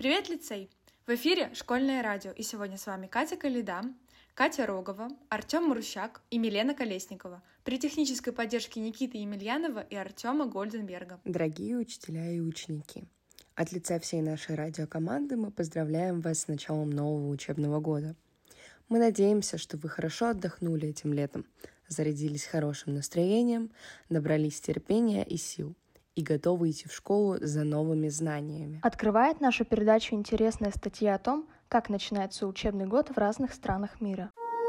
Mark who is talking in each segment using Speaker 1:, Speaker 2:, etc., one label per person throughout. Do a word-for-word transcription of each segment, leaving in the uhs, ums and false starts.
Speaker 1: Привет, лицей! В эфире Школьное радио, и сегодня с вами Катя Калида, Катя Рогова, Артем Марущак и Милена Колесникова при технической поддержке Никиты Емельянова и Артема Гольденберга.
Speaker 2: Дорогие учителя и ученики, от лица всей нашей радиокоманды мы поздравляем вас с началом нового учебного года. Мы надеемся, что вы хорошо отдохнули этим летом, зарядились хорошим настроением, набрались терпения и сил и готовы идти в школу за новыми знаниями.
Speaker 3: Открывает нашу передачу интересная статья о том, как начинается учебный год в разных странах мира.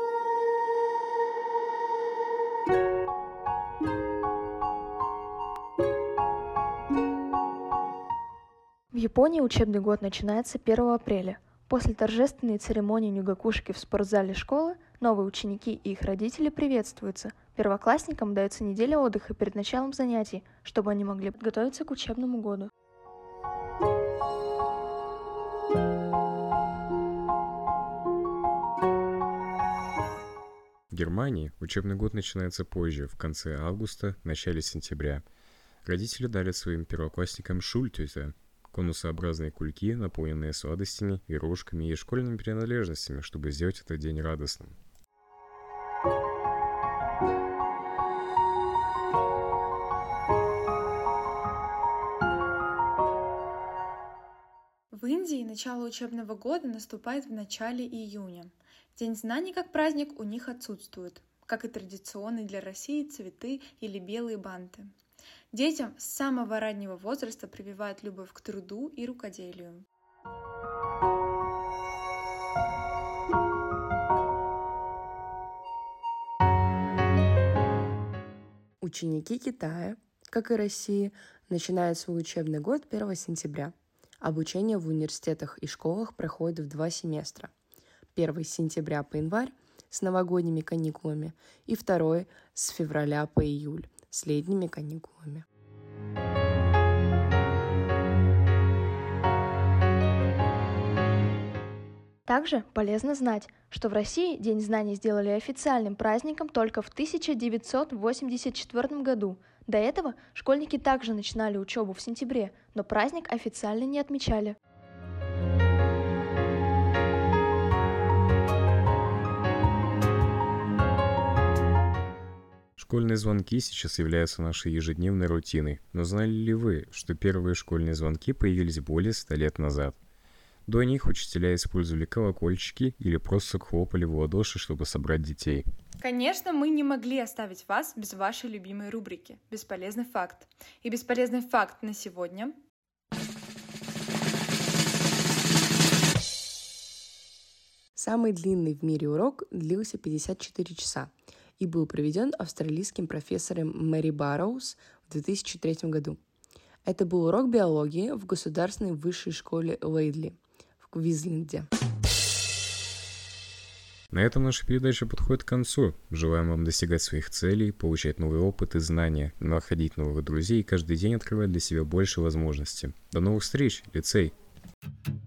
Speaker 3: В Японии учебный год начинается первого апреля. После торжественной церемонии нюгакушки в спортзале школы новые ученики и их родители приветствуются. Первоклассникам дается неделя отдыха перед началом занятий, чтобы они могли подготовиться к учебному году.
Speaker 4: В Германии учебный год начинается позже, в конце августа, начале сентября. Родители дарят своим первоклассникам шультюзе – конусообразные кульки, наполненные сладостями, игрушками и школьными принадлежностями, чтобы сделать этот день радостным.
Speaker 1: В Индии начало учебного года наступает в начале июня. День знаний как праздник у них отсутствует, как и традиционные для России цветы или белые банты. Детям с самого раннего возраста прививают любовь к труду и рукоделию.
Speaker 2: Ученики Китая, как и России, начинают свой учебный год первого сентября. Обучение в университетах и школах проходит в два семестра. Первый с сентября по январь с новогодними каникулами и второй с февраля по июль с летними каникулами.
Speaker 3: Также полезно знать, что в России День знаний сделали официальным праздником только в тысяча девятьсот восемьдесят четвёртом году. До этого школьники также начинали учебу в сентябре, но праздник официально не отмечали.
Speaker 4: Школьные звонки сейчас являются нашей ежедневной рутиной, но знали ли вы, что первые школьные звонки появились более ста лет назад? До них учителя использовали колокольчики или просто хлопали в ладоши, чтобы собрать детей.
Speaker 1: Конечно, мы не могли оставить вас без вашей любимой рубрики «Бесполезный факт». И бесполезный факт на сегодня.
Speaker 2: Самый длинный в мире урок длился пятьдесят четыре часа и был проведен австралийским профессором Мэри Барроуз в две тысячи третьем году. Это был урок биологии в государственной высшей школе Лейдли в Квизленде.
Speaker 4: На этом наша передача подходит к концу. Желаем вам достигать своих целей, получать новый опыт и знания, находить новых друзей и каждый день открывать для себя больше возможностей. До новых встреч, лицей!